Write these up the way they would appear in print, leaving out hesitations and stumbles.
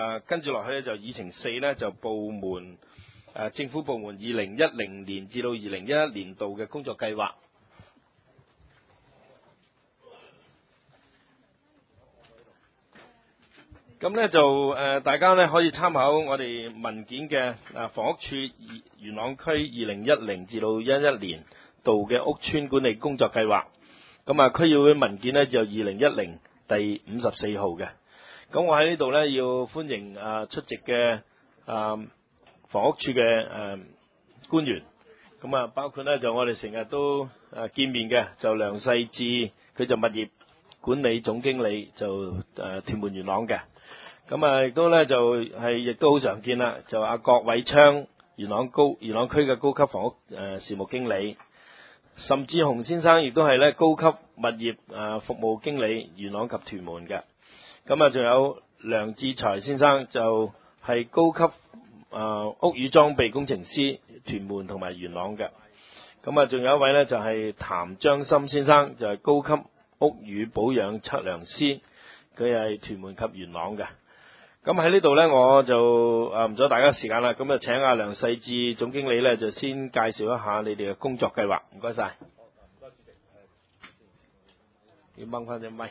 跟住落去咧就議程4咧就部門政府部門2010年至到2011年度嘅工作計劃。咁咧就大家咧可以參考我哋文件嘅房屋署元朗區2010至到11年度嘅屋邨管理工作計劃。咁區議會文件咧就2010第54號嘅。咁我喺呢度咧要歡迎出席嘅房屋署嘅官員。咁包括咧就我哋成日都見面嘅就梁世志，佢就物業管理總經理，就屯門元朗嘅。咁亦都咧就亦都好常見啦，就郭偉昌元朗區嘅高級房屋事務經理，岑志雄先生亦都係咧高級物業服務經理元朗及屯門嘅。咁仲有梁志才先生就係高級屋宇裝備工程師屯門同埋元朗嘅。咁仲有一位咧就係譚張森先生，就係高級屋宇保養測量師，佢係屯門及元朗嘅。咁喺呢度咧，我就唔阻大家時間啦。咁請梁世志總經理咧，就先介紹一下你哋嘅工作計劃。唔該晒。唔該主席。要掹翻隻咪。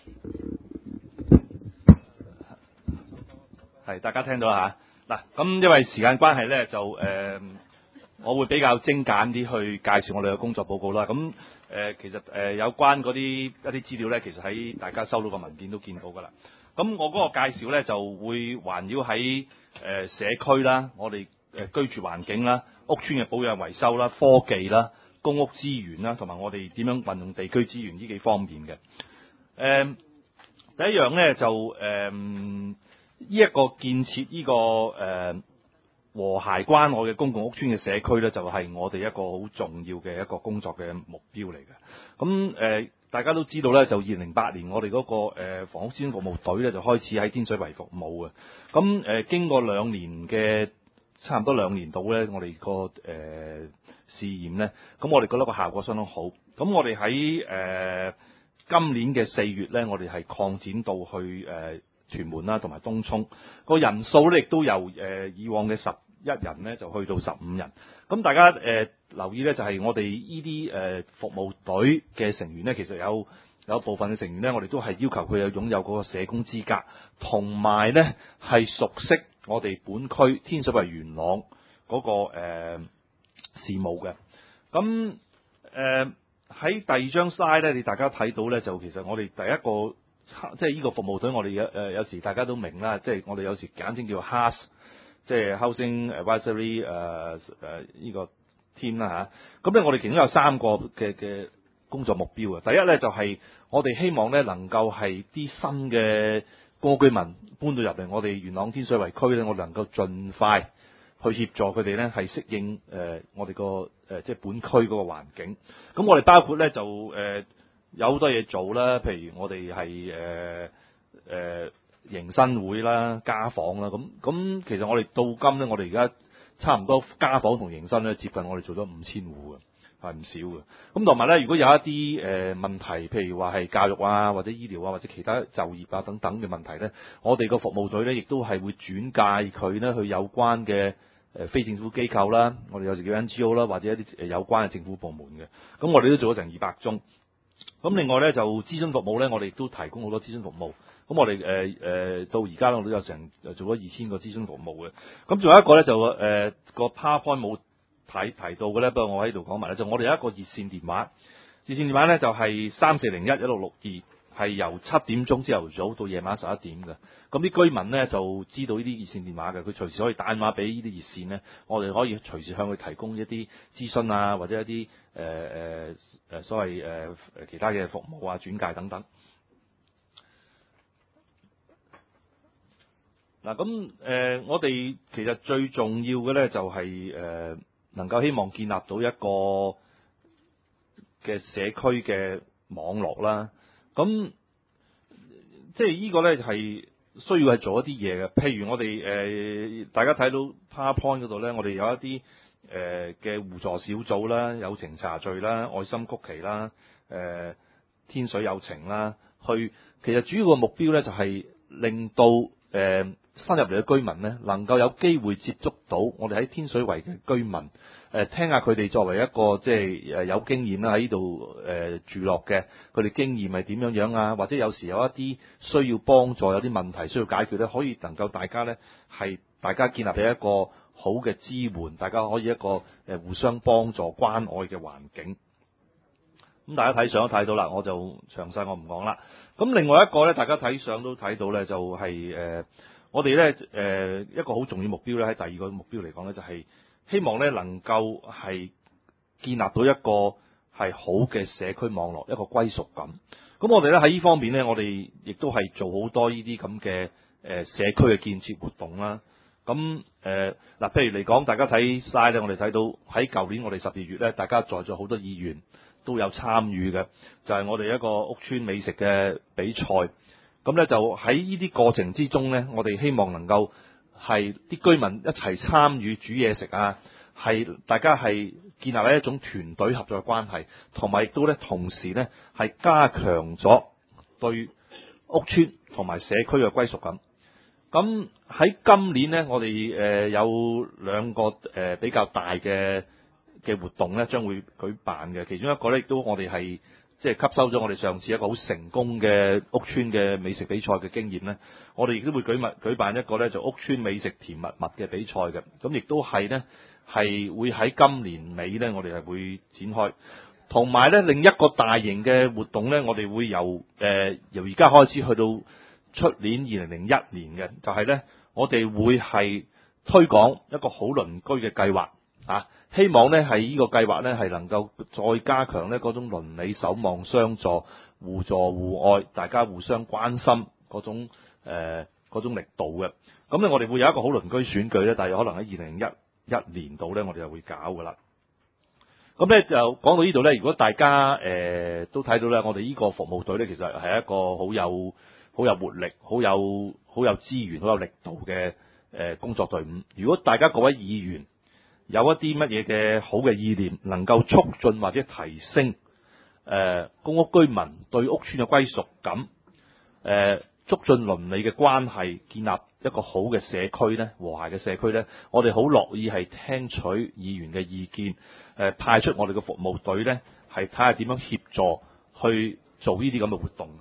係，大家聽到啦嚇。嗱，咁因為時間關係咧，就我會比較精簡啲去介紹我哋嘅工作報告啦。咁其實有關嗰啲一啲資料咧，其實喺大家收到個文件都見到㗎啦。咁我嗰個介紹咧就會環繞喺社區啦，我哋居住環境啦、屋邨嘅保養維修啦、科技啦、公屋資源啦，同埋我哋點樣運用地區資源呢幾方面嘅。第一樣咧就呢一個建設呢個和諧關愛嘅公共屋邨嘅社區咧，就係我哋一個好重要嘅一個工作嘅目標嚟嘅。咁大家都知道咧，就2008年我哋嗰個房屋諮詢服務隊咧就開始喺天水圍服務嘅。咁經過差唔多兩年度咧，我哋個試驗咧，咁我哋覺得個效果相當好。咁我哋喺今年嘅4月咧，我哋係擴展到去屯門啦，同埋東涌個人數咧，亦都由以往嘅11人咧，就去到15人。咁大家留意咧，就係我哋呢啲服務隊嘅成員咧，其實有部分嘅成員咧，我哋都係要求佢擁有嗰個社工資格，同埋咧係熟悉我哋本區天水圍元朗嗰個事務嘅。咁喺第二張 slide 咧，大家睇到咧，就其實我哋第一個即係呢個服務隊，我哋有時大家都明啦，即係我哋有時簡稱叫 HAS， 即係 Housing Advisory 呢個 team 啦嚇。咁咧我哋其中有3個嘅工作目標嘅。第一咧就係我哋希望咧能夠係啲新嘅公屋居民搬到入嚟我哋元朗天水圍區咧，我哋能夠盡快去協助佢哋咧係適應我哋個即係本區嗰個環境。咁我哋包括咧就有好多嘢做啦，譬如我哋係迎新會啦、家訪啦，咁其實我哋到今咧，我哋而家差唔多家訪同迎新咧，接近我哋做咗5000戶嘅，係唔少嘅。咁同埋咧，如果有一啲問題，譬如話係教育啊，或者醫療啊，或者其他就業啊等等嘅問題咧，我哋個服務隊咧，亦都係會轉介佢咧去有關嘅非政府機構啦，我哋有時叫 NGO 啦，或者一啲有關嘅政府部門嘅。咁我哋都做咗成200宗。咁另外咧就諮詢服務咧，我哋都提供好多諮詢服務。咁我哋到而家我都有成做咗2000個諮詢服務嘅。咁仲有一個咧就個 PowerPoint 冇提到嘅咧，不過我喺度講埋咧，就我哋有一個熱線電話，熱線電話咧就係34011662，係由7點鐘朝頭早到夜晚11點嘅。咁啲居民咧就知道呢啲熱線電話嘅，佢隨時可以打電話俾呢啲熱線咧，我哋可以隨時向佢提供一啲諮詢啊，或者一啲所謂其他嘅服務啊、轉介等等。嗱咁我哋其實最重要嘅咧就係能夠希望建立到一個嘅社區嘅網絡啦。咁即係呢個咧係需要係做一啲嘢嘅。譬如我哋大家睇到 PowerPoint 嗰度咧，我哋有一啲嘅互助小組啦、友情茶聚啦、愛心曲奇啦、天水友情啦，其實主要嘅目標咧就係令到新入嚟嘅居民呢，能夠有機會接觸到我哋喺天水圍嘅居民，聽下佢哋作為一個即係有經驗啦喺呢度住落嘅，佢哋經驗係點樣樣啊？或者有時有一啲需要幫助，有啲問題需要解決咧，可以能夠大家呢係大家建立起一個好嘅支援，大家可以一個互相幫助關愛嘅環境。咁大家睇相都睇到啦，我就詳細我唔講啦。咁另外一個咧，大家睇相都睇到咧，就係我哋咧一個好重要目標咧，喺第二個目標嚟講咧，就係希望咧能夠係建立到一個係好嘅社區網絡，一個歸屬感。咁我哋咧喺呢方面咧，我哋亦都係做好多呢啲咁嘅社區嘅建設活動啦。咁嗱，譬如嚟講，大家睇晒咧，我哋睇到喺舊年我哋12月咧，大家在座好多議員都有參與嘅，就係我哋一個屋邨美食嘅比賽。咁咧就喺呢啲過程之中咧，我哋希望能夠係啲居民一齊參與煮嘢食啊，係大家係建立一種團隊合作嘅關係，同埋亦都咧同時咧係加強咗對屋邨同埋社區嘅歸屬感。咁喺今年咧，我哋有兩個比較大嘅活動咧，將會舉辦嘅。其中一個咧，亦都我哋係即係吸收咗我哋上次一個好成功嘅屋邨嘅美食比賽嘅經驗咧，我哋亦都會舉辦一個咧就屋邨美食甜蜜蜜嘅比賽嘅。咁亦都係咧係會喺今年尾咧，我哋係會展開。同埋咧另一個大型嘅活動咧，我哋會由而家開始去到出年2001年嘅，就係咧我哋會係推廣一個好鄰居嘅計劃啊！希望咧係呢個計劃咧係能夠再加強咧嗰種鄰里守望相助、互助互愛、大家互相關心嗰種力度嘅。咁咧我哋會有一個好鄰居選舉咧，但係可能喺2011年度咧，我哋就會搞噶啦。咁咧就講到呢度咧，如果大家都睇到咧，我哋呢個服務隊咧其實係一個好有活力、好有資源、好有力度嘅工作隊伍。如果大家各位議員有一啲乜嘢嘅好嘅意念，能夠促進或者提升公屋居民對屋邨嘅歸屬感，促進鄰里嘅關係，建立一個好嘅社區咧，和諧嘅社區咧，我哋好樂意係聽取議員嘅意見，派出我哋嘅服務隊咧，係睇下點樣協助去做呢啲咁嘅活動。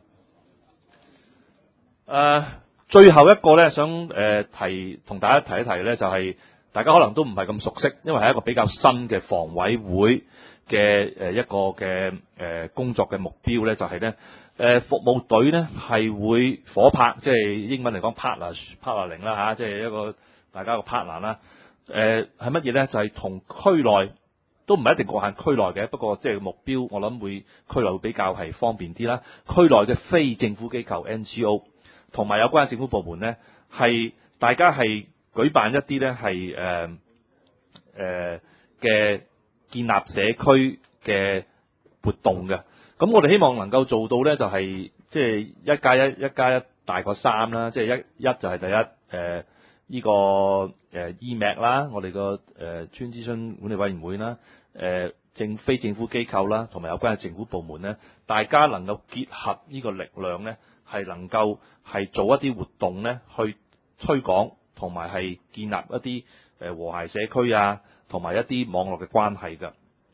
最後一個咧，想同大家提一提咧，就係大家可能都唔係咁熟悉，因為係一個比較新嘅房委會嘅一個嘅工作嘅目標咧，就係咧服務隊咧係會夥拍，即係英文嚟講 partnering 啦嚇，即係一個大家個 partner 啦。係乜嘢咧？就係同區內都唔係一定局限區內嘅，不過即係目標，我諗會區內會比較係方便啲啦。區內嘅非政府機構 NGO 同埋有關政府部門咧，係大家係舉辦一啲咧係嘅建立社區嘅活動嘅。咁我哋希望能夠做到咧，就係即係1+1大過3啦。即係一就係第一呢個EMAC 啦，我哋個村諮詢管理委員會啦，非政府機構啦，同埋有關嘅政府部門咧，大家能夠結合呢個力量咧，係能夠係做一啲活動咧，去推廣同埋係建立一啲和諧社區啊，同埋一啲網絡嘅關係㗎。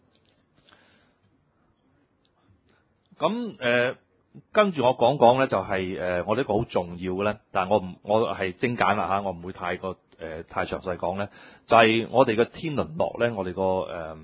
咁跟住我講講咧，就係我哋一個好重要嘅咧，但係我係精簡啦嚇，我唔會太過太詳細講咧，就係我哋嘅天倫樂咧，我哋個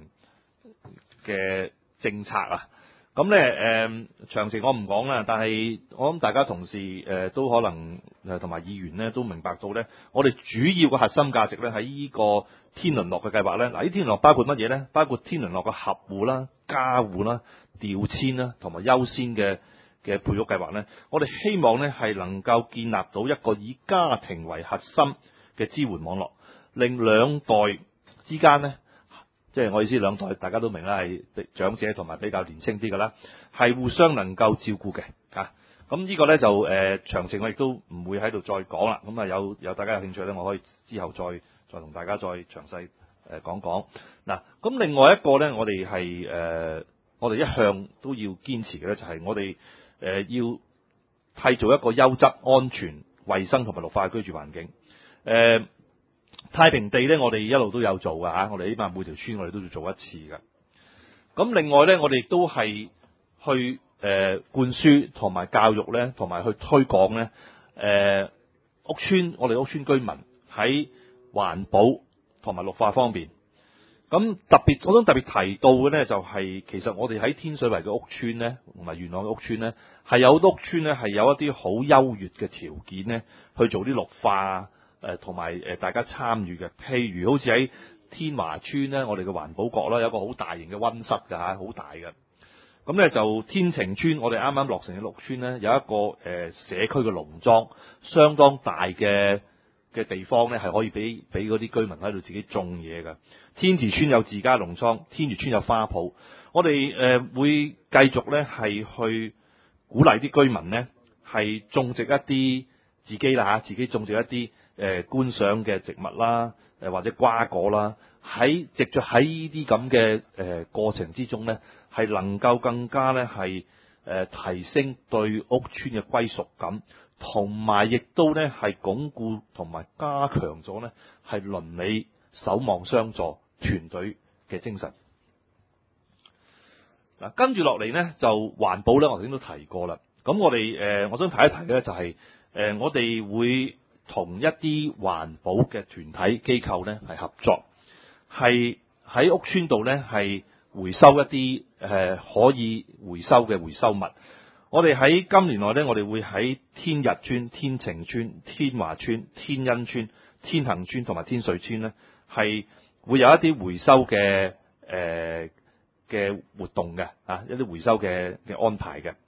嘅政策啊。咁咧詳情我唔講啦，但係我諗大家同事都可能同埋議員咧都明白到咧，我哋主要嘅核心價值咧喺呢個天倫樂嘅計劃咧，嗱，呢天倫樂包括乜嘢咧？包括天倫樂嘅合戶啦、加戶啦、調遷啦，同埋優先嘅配屋計劃咧，我哋希望咧係能夠建立到一個以家庭為核心嘅支援網絡，令兩代之間咧。即係我意思，兩代大家都明啦，係長者同埋比較年輕啲嘅啦，係互相能夠照顧嘅嚇。咁呢個咧就詳情我亦都唔會喺度再講啦。咁啊有大家有興趣咧，我可以之後再同大家再詳細講講。嗱，咁另外一個咧，我哋係我哋一向都要堅持嘅咧，就係我哋要締造一個優質、安全、 衞生同埋綠化嘅居住環境。太平地咧，我哋一路都有做㗎嚇，我哋起碼每條村我哋都要做一次㗎。咁另外咧，我哋亦都係去灌輸同埋教育咧，同埋去推廣咧，我哋屋村居民喺環保同埋綠化方面。咁我想特別提到嘅咧，就係其實我哋喺天水圍嘅屋村咧，同埋元朗嘅屋村咧，係有好多屋村咧係有一啲好優越嘅條件咧，去做啲綠化同埋大家參與嘅。譬如好似喺天華村咧，我哋嘅環保角啦，有一個好大型嘅溫室㗎嚇，好大嘅。咁咧就天晴村，我哋啱啱落成嘅綠村咧，有一個社區嘅農莊，相當大嘅地方咧，係可以俾嗰啲居民喺度自己種嘢嘅。天慈村有自家農莊，天悦村有花圃。我哋會繼續咧係去鼓勵啲居民咧係種植一啲自己種植一啲觀賞嘅植物啦，或者瓜果啦。藉著喺呢啲咁嘅過程之中咧，係能夠更加咧係提升對屋村嘅歸屬感，同埋亦都咧係鞏固同埋加強咗咧係鄰里守望相助團隊嘅精神。嗱，跟住落嚟咧就環保咧，我頭先都提過啦。咁我哋我想提一提咧，就係我哋會同一啲環保嘅團體機構咧係合作，係喺屋村度咧係回收一啲可以回收嘅回收物。我哋喺今年內咧，我哋會喺天日村、天晴村、天華村、天恩村、天恒村同埋天瑞村咧，係會有一啲回收嘅活動嘅一啲回收嘅安排嘅。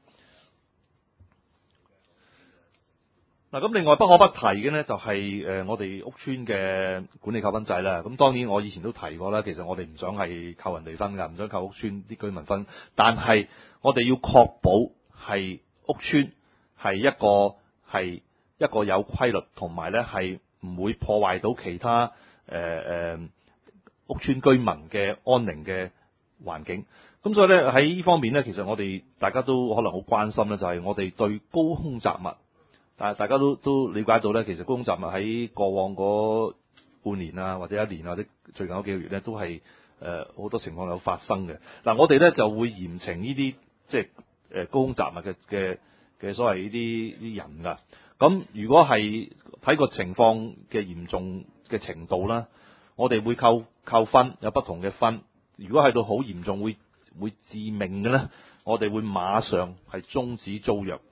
嗱，咁另外不可不提嘅呢，就係我哋屋村嘅管理扣分制啦。咁當然我以前都提過啦，其實我哋唔想係扣人哋分㗎，唔想扣屋村啲居民分，但係我哋要確保係屋村係一個有規律，同埋咧係唔會破壞到其他屋村居民嘅安寧嘅環境。咁所以咧喺呢方面咧，其實我哋大家都可能好關心咧，就係我哋對高空雜物。但係大家都了解到咧，其實高空雜物喺過往嗰半年啊，或者一年或者最近嗰幾個月咧，都係好多情況有發生嘅。嗱，我哋咧就會嚴懲呢啲即係高空雜物嘅所謂呢啲人㗎。咁如果係睇個情況嘅嚴重嘅程度啦，我哋會扣分，有不同嘅分。如果係到好嚴重會致命嘅咧，我哋會馬上係終止租約。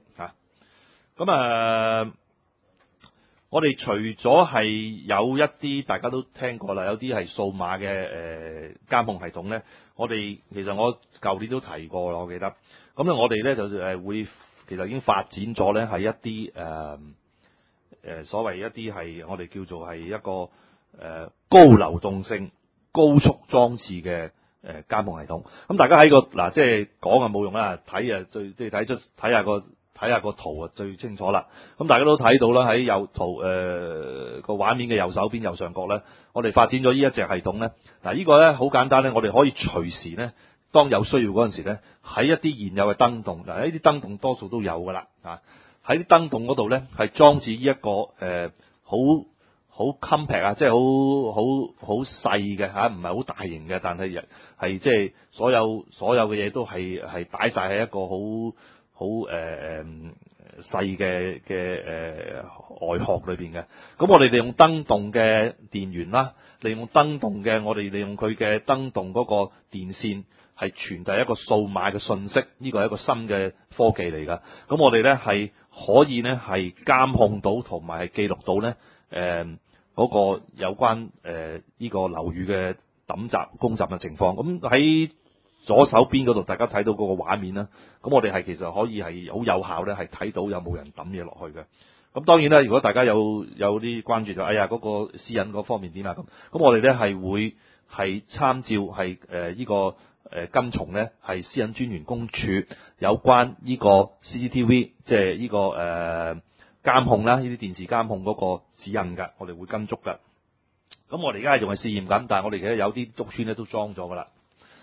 咁我哋除咗係有一啲大家都聽過啦，有啲係數碼嘅監控系統咧，我其實我舊年都提過啦，我記得。咁咧我哋咧就會其實已經發展咗咧係一啲所謂一啲係我哋叫做係一個高流動性高速裝置嘅監控系統。咁大家喺即係講啊冇用啦，睇啊最即係睇下個圖啊最清楚啦。咁大家都睇到啦，喺右圖個畫面嘅右手邊右上角咧，我哋發展咗呢一隻系統咧。嗱，呢個咧好簡單咧，我哋可以隨時咧，當有需要嗰陣時咧，喺一啲現有嘅燈洞，嗱呢啲燈洞多數都有噶啦，喺啲燈洞嗰度咧係裝置呢一個好 compact 啊，即係好細嘅唔係好大型嘅，但係即係所有嘅嘢都係擺晒喺一個好細嘅外殼裏邊嘅。咁我哋利用燈洞嘅電源啦，利用燈洞嘅我哋利用佢嘅燈洞嗰個電線係傳遞一個數碼嘅信息，呢個係一個新嘅科技嚟㗎。咁我哋咧係可以咧係監控到同埋係記錄到咧嗰個有關呢個樓宇嘅抌雜公雜嘅情況。咁喺左手邊嗰度，大家睇到嗰個畫面啦。咁我哋係其實可以係好有效咧，係睇到有冇人抌嘢落去嘅。咁當然啦，如果大家有啲關注就，嗰個私隱嗰方面點啊咁。咁我哋咧係會係參照係呢個跟從咧係私隱專員公署有關呢個 CCTV 即係呢個監控啦，呢啲電視監控嗰個指引㗎，我哋會跟足㗎。咁我哋而家仲係試驗緊，但係我哋其實有啲屋邨咧都裝咗㗎啦。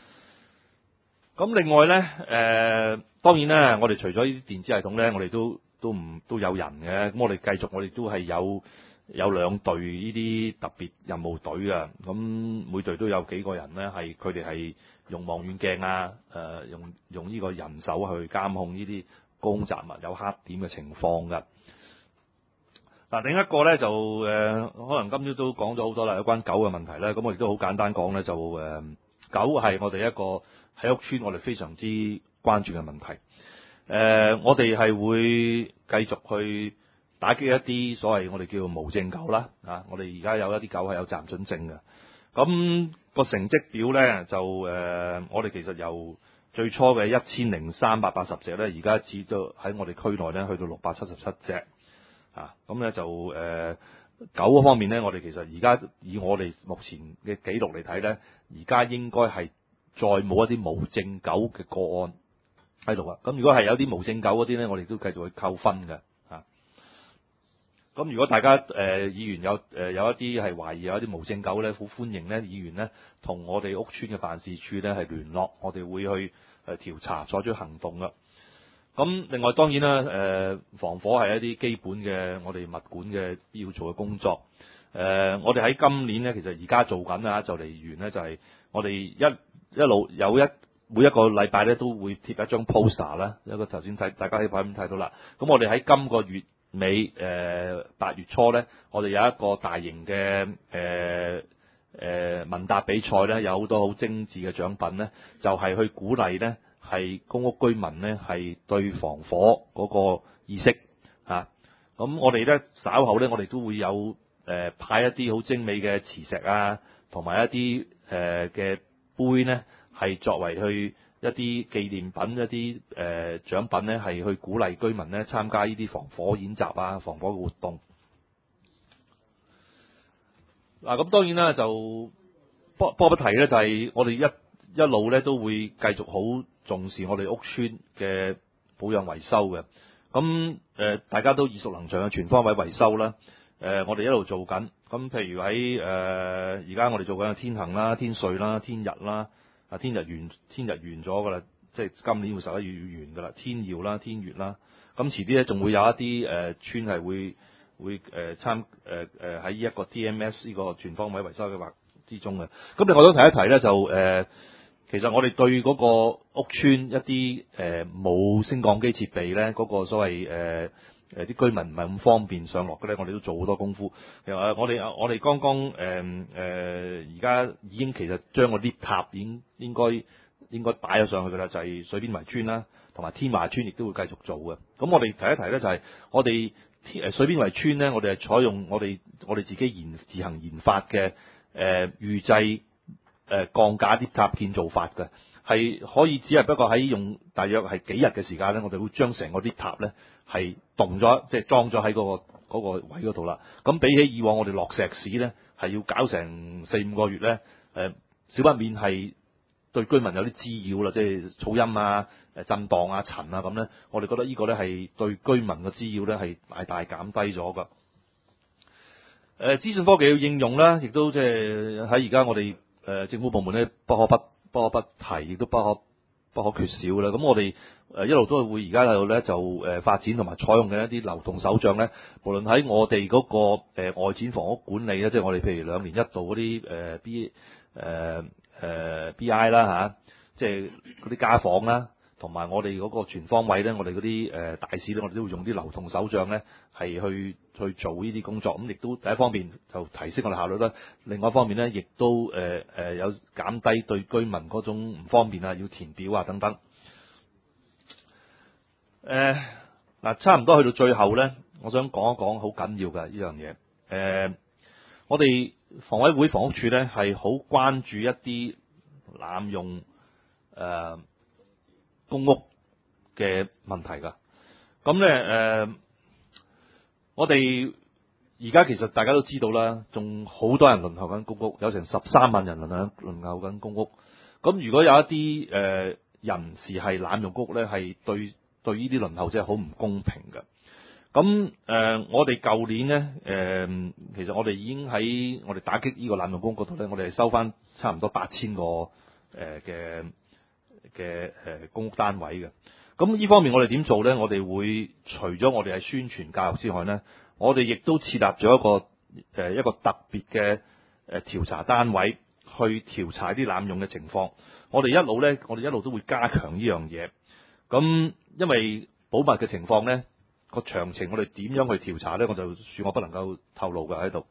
咁另外咧，當然咧，我哋除咗呢啲電子系統咧，我哋都都有人嘅。咁我哋繼續，我哋都係有2隊呢啲特別任務隊嘅。咁每隊都有幾個人咧，佢哋係用望遠鏡啊，用呢個人手去監控呢啲高空雜物有黑點嘅情況㗎。嗱，另一個咧就可能今朝都講咗好多啦，有關狗嘅問題咧。咁我亦都好簡單講咧，就狗係我哋一個喺屋邨我哋非常之關注嘅問題。我哋係會繼續去打擊一啲所謂我哋叫做無證狗啦。我哋而家有一啲狗係有暫准證嘅。咁個成績表咧就我哋其實由最初嘅1380隻咧，而家至到喺我哋區內咧去到677隻。咁咧就狗嗰方面咧，我哋其實而家以我哋目前嘅記錄嚟睇咧，而家應該係再冇一啲無證狗嘅個案喺度啊。咁如果係有啲無證狗嗰啲咧，我哋都繼續去扣分嘅。咁如果大家議員有一啲係懷疑有一啲無證狗咧，好歡迎咧議員咧同我哋屋邨嘅辦事處咧係聯絡，我哋會去調查採取行動噶。咁另外當然啦，防火係一啲基本嘅我哋物管嘅必要做嘅工作。我哋喺今年咧，其實而家做緊啊，就嚟完咧，就係我哋一路每一個禮拜咧都會貼一張 poster 啦，一個頭先大家喺畫面睇到啦。咁我哋喺今個月尾8月初咧，我哋有一個大型嘅問答比賽咧，有好多好精緻嘅獎品咧，就係去鼓勵咧係公屋居民咧係對防火嗰個意識啊。咁我哋咧稍後咧，我哋都會有派一啲好精美嘅磁石啊，同埋一啲嘅杯咧，係作為去一啲紀念品、一啲獎品咧，係去鼓勵居民咧參加呢啲防火演習啊、防火嘅活動。嗱，咁當然啦，就不提咧，就係我哋一路咧都會繼續好重視我哋屋邨嘅保養維修嘅。咁大家都耳熟能詳嘅全方位維修啦。我哋一路做緊。咁譬如喺而家我哋做緊嘅天恒啦、天瑞啦、天日啦。天日完咗㗎啦，即係今年會11月要完㗎啦。天耀啦、天月啦，咁遲啲咧仲會有一啲村係會喺一個 TMS 呢個全方位維修計劃之中嘅。咁另外都提一提咧，就其實我哋對嗰個屋邨一啲冇升降機設備咧，嗰個所謂啲居民唔係咁方便上落嘅咧，我哋都做好多功夫。我哋剛剛而家已經其實將個 lift 塔應該擺咗上去㗎啦，就係水邊圍村啦，同埋天華村亦都會繼續做嘅。咁我哋提一提咧，就係我哋水邊圍村咧，我哋係採用我哋自己自行研發嘅預製鋼架 lift 塔建造法嘅，係可以只係不過喺用大約係幾日嘅時間咧，我哋會將成個 lift 塔咧係動咗，即係裝咗喺嗰個位嗰度啦。咁比起以往我哋落石屎咧，係要搞成4-5個月咧，少不免係對居民有啲滋擾啦，即係噪音啊、震盪啊、塵啊咁咧。我哋覺得呢個咧係對居民嘅滋擾咧係大大減低咗噶。資訊科技嘅應用啦，亦都即係喺而家我哋政府部門咧不可不提，亦都不可缺少啦。咁我哋一路都係會而家喺度咧就發展同埋採用嘅一啲流動手帳咧，無論喺我哋嗰個外展房屋管理咧，即係我哋譬如2年1度嗰啲BI 啦嚇，即係嗰啲家訪啦，同埋我哋嗰個全方位咧，我哋嗰啲大使咧，我哋都會用啲流動手帳咧係去做呢啲工作。咁亦都第一方面就提升我哋效率啦，另外一方面咧亦都有減低對居民嗰種唔方便啊，要填表啊等等。嗱，差唔多去到最後咧，我想講一講好緊要嘅呢樣嘢。我哋房委會房屋處咧係好關注一啲濫用公屋嘅問題㗎。咁咧我哋而家其實大家都知道啦，仲好多人輪候緊公屋，有成13萬人輪候緊公屋。咁如果有一啲人士係濫用公屋咧，係對呢啲輪候者好唔公平嘅。咁我哋舊年咧其實我哋已經喺我哋打擊呢個濫用公屋嗰度咧，我哋係收翻差唔多8000個嘅公屋單位嘅。 咁呢方面我哋點做咧？我哋會除咗我哋係宣傳教育之外咧，我哋亦都設立咗一個特別嘅調查單位去調查啲濫用嘅情況。我哋一路都會加強呢樣嘢。咁因為保密嘅情況咧，個詳情我哋點樣去調查咧，我不能夠透露嘅喺度。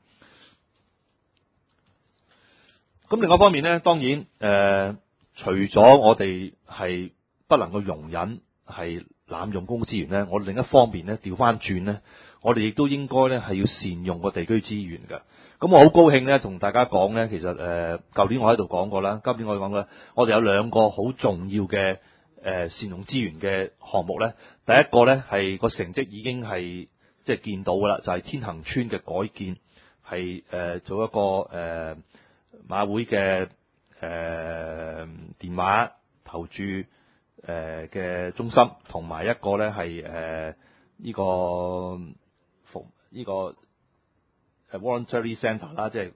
咁另外一方面咧，當然除咗我哋係不能夠容忍係濫用公共資源咧，我哋另一方面咧調翻轉咧，我哋亦都應該咧係要善用個地區資源嘅。咁我好高興咧，同大家講咧，其實舊年我喺度講過啦，今年我講過啦，我哋有兩個好重要嘅善用資源嘅項目咧。第一個咧係個成績已經係即係見到噶啦，就係天恒邨嘅改建，係做一個馬會嘅電話投注嘅中心，同埋一個咧係呢個voluntary centre 啦，即係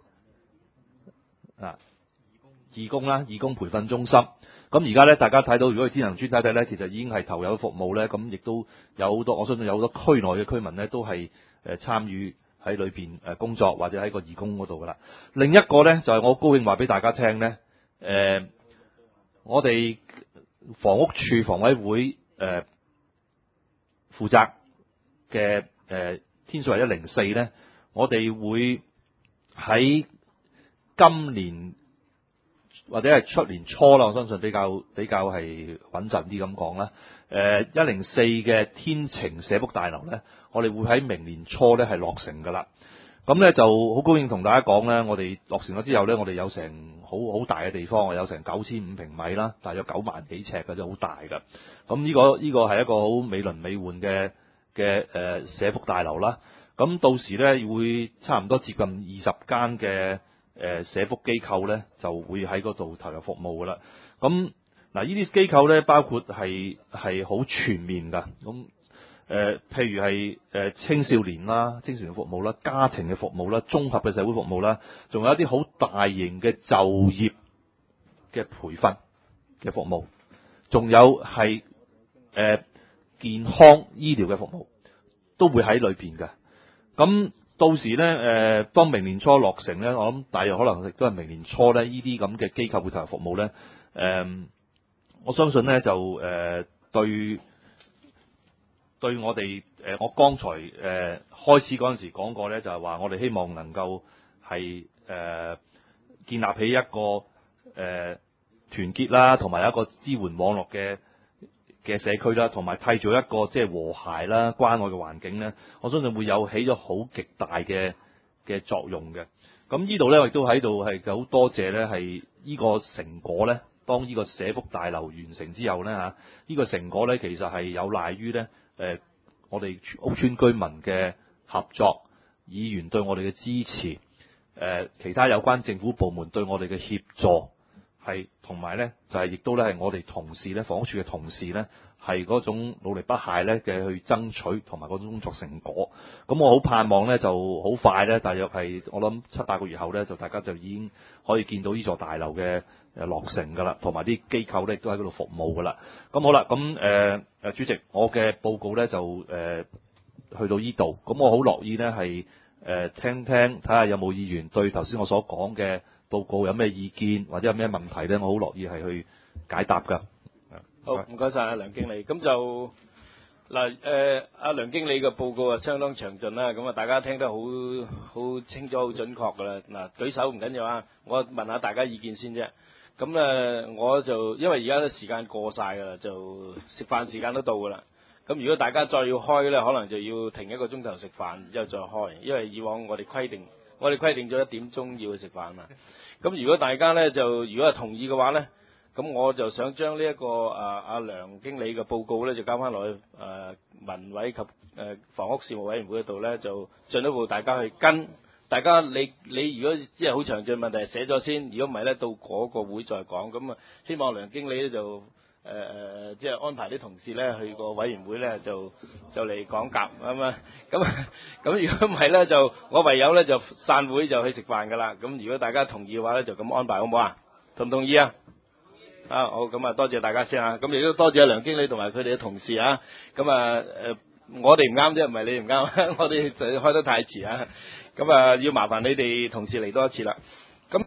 義工培訓中心。咁而家咧，大家睇到，如果去天恒邨睇睇咧，其實已經係投有服務咧，咁亦都有好多，我相信有好多區內嘅居民咧，都係參與喺裏邊工作，或者喺個義工嗰度噶啦。另一個咧就係我高興話俾大家聽咧，我哋房屋處房委會負責嘅天水圍104咧，我哋會喺今年或者係出年初啦，我相信比較係穩陣啲咁講啦。104嘅天晴社福大樓咧，我哋會喺明年初咧係落成噶啦。咁咧就好高興同大家講咧，我哋落成咗之後咧，我哋有成好大嘅地方，有成9500平米啦，大約9萬幾尺嘅，真係好大噶。咁呢個係一個好美輪美奐嘅社福大樓啦。咁到時咧會差唔多接近20間嘅社福機構咧就會喺嗰度投入服務噶啦。咁嗱，呢啲機構咧包括係好全面噶。咁譬如係青少年啦、精神服務啦、家庭嘅服務啦、綜合嘅社會服務啦，仲有一啲好大型嘅就業嘅培訓嘅服務，仲有係健康醫療嘅服務都會喺裏邊嘅。咁到時咧當明年初落成咧，我諗大約可能亦都係明年初咧，呢啲咁嘅機構會投入服務咧。我相信咧就對我哋我剛才開始嗰陣時講過咧，就係話我哋希望能夠係建立起一個團結啦，同埋一個支援網絡嘅社區啦，同埋締造一個即係和諧啦、關愛嘅環境咧，我相信會有起咗好極大嘅作用嘅。咁呢度咧，我亦都喺度係好多謝咧，係呢個成果咧。當呢個社福大樓完成之後咧呢個成果咧其實係有賴於咧我哋屋邨居民嘅合作，議員對我哋嘅支持，其他有關政府部門對我哋嘅協助，係同埋咧就係亦都咧係我哋同事咧房屋處嘅同事咧係嗰種努力不懈咧嘅去爭取同埋嗰種工作成果。咁我好盼望咧就好快咧，大約係我諗7-8個月後咧，就大家就已經可以見到呢座大樓嘅落成噶啦，同埋啲機構咧都喺嗰度服務噶啦。咁好啦，咁主席，我嘅報告咧就去到呢度。咁我好樂意咧係聽睇下有冇議員對頭先我所講嘅報告有咩意見或者有咩問題咧，我好樂意係去解答噶。 好，唔該晒梁經理。咁就嗱阿梁經理嘅報告啊相當詳盡啦，咁啊大家聽得好清楚、好準確噶啦。嗱，舉手唔緊要啊，我問下大家意見先啫。咁我就因為而家時間過晒噶啦，就食飯時間都到噶啦。咁如果大家再要開咧，可能就要停1個鐘頭食飯，然之後再開，因為以往我哋規定咗1點鐘要去食飯嘛。咁如果大家咧如果係同意嘅話咧，咁我就想將呢一個阿梁經理嘅報告咧就交翻落去民委及房屋事務委員會嗰度咧，就進一步大家去跟。大家你如果即係好詳盡問題寫咗先，如果唔係咧到嗰個會再講。咁希望梁經理咧就即係安排啲同事咧去個委員會咧就嚟講夾咁如果唔係咧就我唯有咧就散會就去食飯噶啦。咁如果大家同意嘅話咧就咁安排好唔好啊？同唔同意啊？ 好，咁啊，多謝大家先啊，咁亦都多謝梁經理同埋佢哋嘅同事啊，咁啊我哋唔啱啫，唔係你唔啱，我哋就開得太遲啊，咁啊要麻煩你哋同事嚟多一次啦。